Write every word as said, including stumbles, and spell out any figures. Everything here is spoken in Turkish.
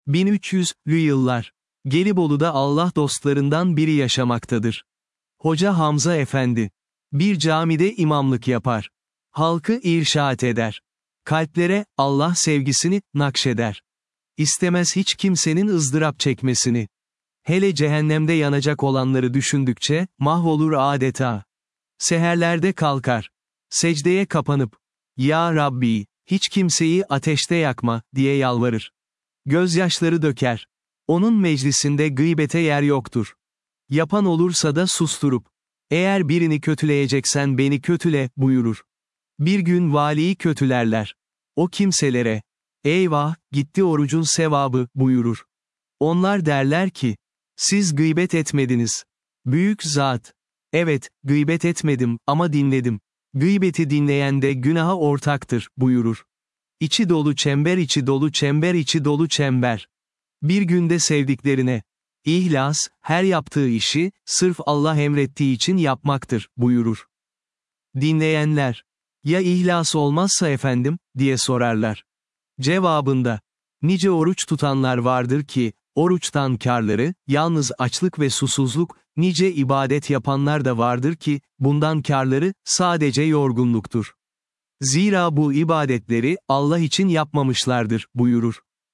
bin üç yüzlü yıllar. Gelibolu'da Allah dostlarından biri yaşamaktadır. Hoca Hamza Efendi. Bir camide imamlık yapar. Halkı irşad eder. Kalplere Allah sevgisini nakşeder. İstemez hiç kimsenin ızdırap çekmesini. Hele cehennemde yanacak olanları düşündükçe, mahvolur adeta. Seherlerde kalkar. Secdeye kapanıp, "Ya Rabbi, hiç kimseyi ateşte yakma," diye yalvarır. Gözyaşları döker. Onun meclisinde gıybete yer yoktur. Yapan olursa da susturup, "Eğer birini kötüleyeceksen beni kötüle," buyurur. Bir gün valiyi kötülerler. O kimselere, "Eyvah, gitti orucun sevabı," buyurur. Onlar derler ki, "Siz gıybet etmediniz. Büyük zat, evet, gıybet etmedim ama dinledim. Gıybeti dinleyen de günaha ortaktır," buyurur. İçi dolu çember içi dolu çember içi dolu çember. Bir günde sevdiklerine, "İhlas, her yaptığı işi, sırf Allah emrettiği için yapmaktır," buyurur. Dinleyenler, "Ya ihlas olmazsa efendim?" diye sorarlar. Cevabında, "Nice oruç tutanlar vardır ki, oruçtan kârları, yalnız açlık ve susuzluk, nice ibadet yapanlar da vardır ki, bundan kârları, sadece yorgunluktur. Zira bu ibadetleri, Allah için yapmamışlardır," buyurur.